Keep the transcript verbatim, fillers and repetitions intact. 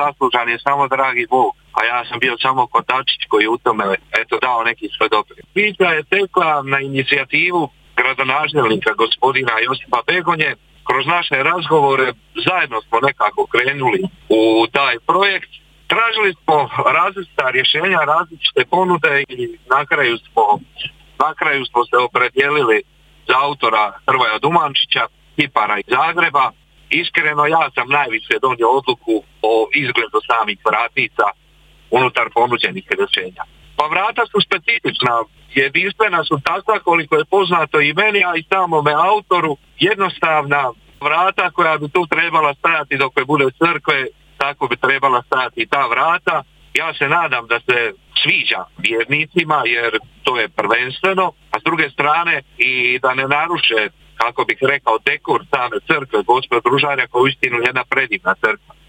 zaslužan je samo dragi Bog, a ja sam bio samo kotačić koji u tome eto dao neki svoj doprinos. Priča je tekla na inicijativu gradonačelnika gospodina Josipa Begonje. Kroz naše razgovore zajedno smo nekako krenuli u taj projekt. Tražili smo različita rješenja, različite ponude i na kraju smo, na kraju smo se opredijelili za autora Hrvoja Dumančića, kipara iz Zagreba. Iskreno, ja sam najviše donio odluku o izgledu samih vratica unutar ponuđenih rješenja. Pa vrata su specifična, jedinstvena su takva koliko je poznato i meni, a i samome autoru. Jednostavna vrata koja bi tu trebala stajati dok bude crkve, tako bi trebala stajati i ta vrata. Ja se nadam da se sviđa vjernicima jer to je prvenstveno, a s druge strane i da ne naruše, kako bih rekao, dekor same crkve Gospe od Ružarja, koja je uistinu jedna predivna crkva.